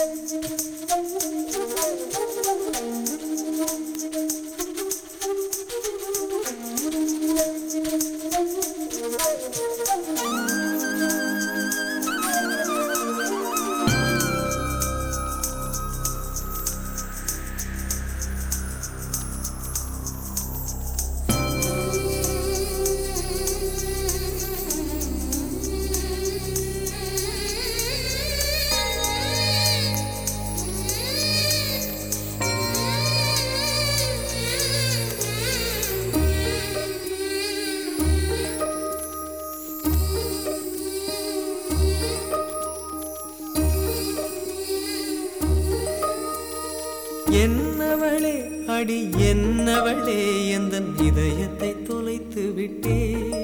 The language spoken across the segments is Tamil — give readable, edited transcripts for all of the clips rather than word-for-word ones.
என்னவளே அடி என்னவளே எந்தன் இதயத்தை தொலைத்து விட்டே.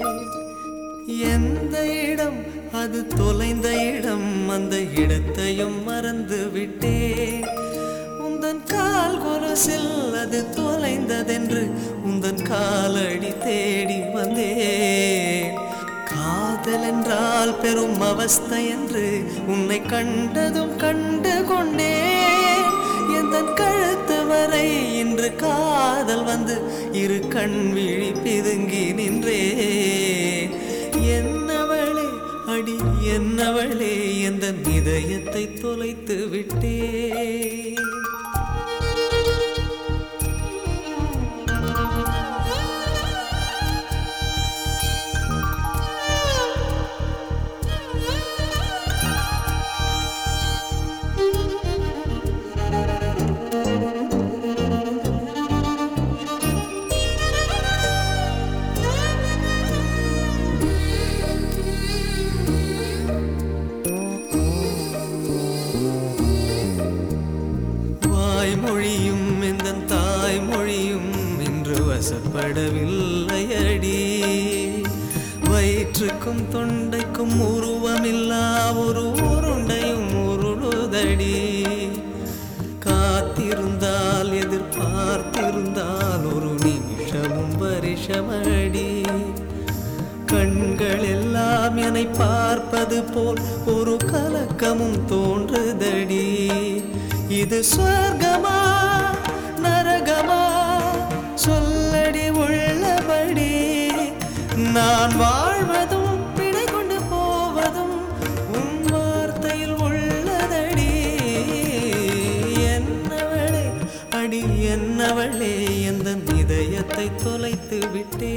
எந்த இடம் அது தொலைந்த இடம், அந்த இடத்தையும் மறந்து விட்டே. உந்தன் கால் கொலுசில் அது தொலைந்ததென்று உந்தன் காலடி தேடி வந்தேன். காதல் என்றால் பெரும் அவஸ்தை என்று உன்னை கண்டதும் கண்டு கொண்டேன். எந்தன் கழுத்து வரை இன்று காதல் வந்து இரு கண் விழி பிதுங்கி நின்றேன். என்னவளே அடி என்னவளே எந்தன் இதயத்தை தொலைத்து விட்டேன். மொழியும் எந்தன் தாய்மொழியும் இன்று வசப்படவில்லையடி. வயிற்றுக்கும் தொண்டைக்கும் உருவமில்லா ஒரு உருண்டையும் உருளுதடி. காத்திருந்தால் எதிர்பார்த்திருந்தால் ஒரு நிமிஷமும் வருஷமடி. கண்கள் எல்லாம் என்னை பார்ப்பது போல் ஒரு கலக்கமும் தோன்றுதடி. இது சொர்க்கமா நரகமா சொல்லடி உள்ளபடி. நான் வாழ்வதும் பிழை கொண்டு போவதும் உன் வார்த்தையில் உள்ளதடி. என்னவளே அடி என்னவளே எந்தன் இதயத்தை தொலைத்து விட்டே.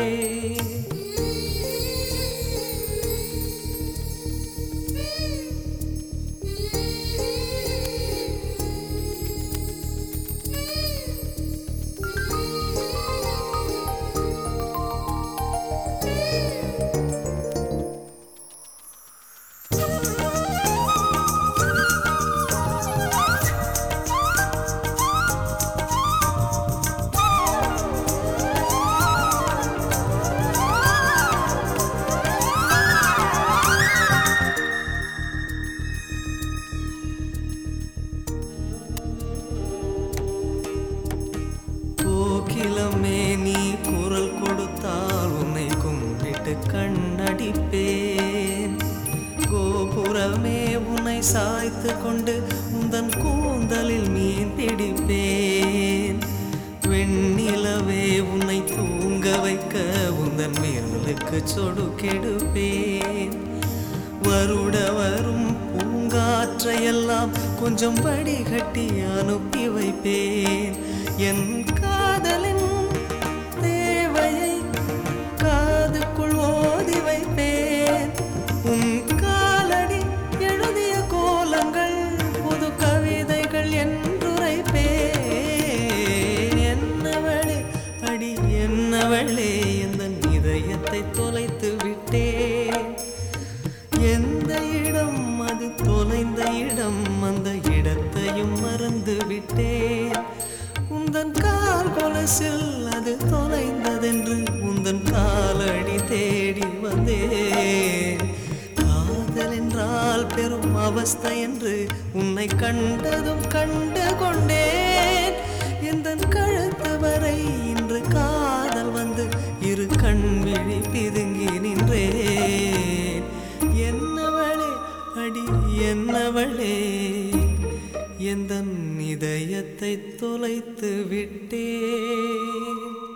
கோகிலமே நீ குரல் கொடுத்தால் உன்னை கும்பிட்டு கண்ணடிப்பேன். கோபுரமே உன்னை சாய்த்து கொண்டு உந்தன் கூந்தலில் மீன் பிடிப்பேன். வெண்ணிலவே உன்னை தூங்க வைக்க உந்தன் விரலுக்கு சொடுக்கெடுப்பேன். வருட வரும் பூங்காற்றையெல்லாம் கொஞ்சம் வடிகட்டி அனுப்பி வைப்பேன். என் காதலின் தேவையை காதுக்குள் ஓதி வைப்பேன். உன் காலடி எழுதிய கோலங்கள் புது கவிதைகள் என்றுரைப்பேன். என்னவளே அடி என்னவளே எந்தன் இதயத்தை தொலைத்து விட்டேன். எந்த இடம் அது தொலைந்த இடம், அந்த இடத்தையும் மறந்து விட்டேன். உந்தன் கால் கொலுசில் அது தொலைந்ததென்று உந்தன் காலடி தேடி வந்தேன். காதல் என்றால் பெரும் அவஸ்தை என்று உன்னை கண்டதும் கண்டு கொண்டேன். எந்தன் கழுத்து வரை இன்று காதல் வந்து இரு கண் விழி பிதுங்கி நின்றேன். என்னவளே அடி என்னவளே எந்தன் இதயத்தை தொலைத்து விட்டேன்.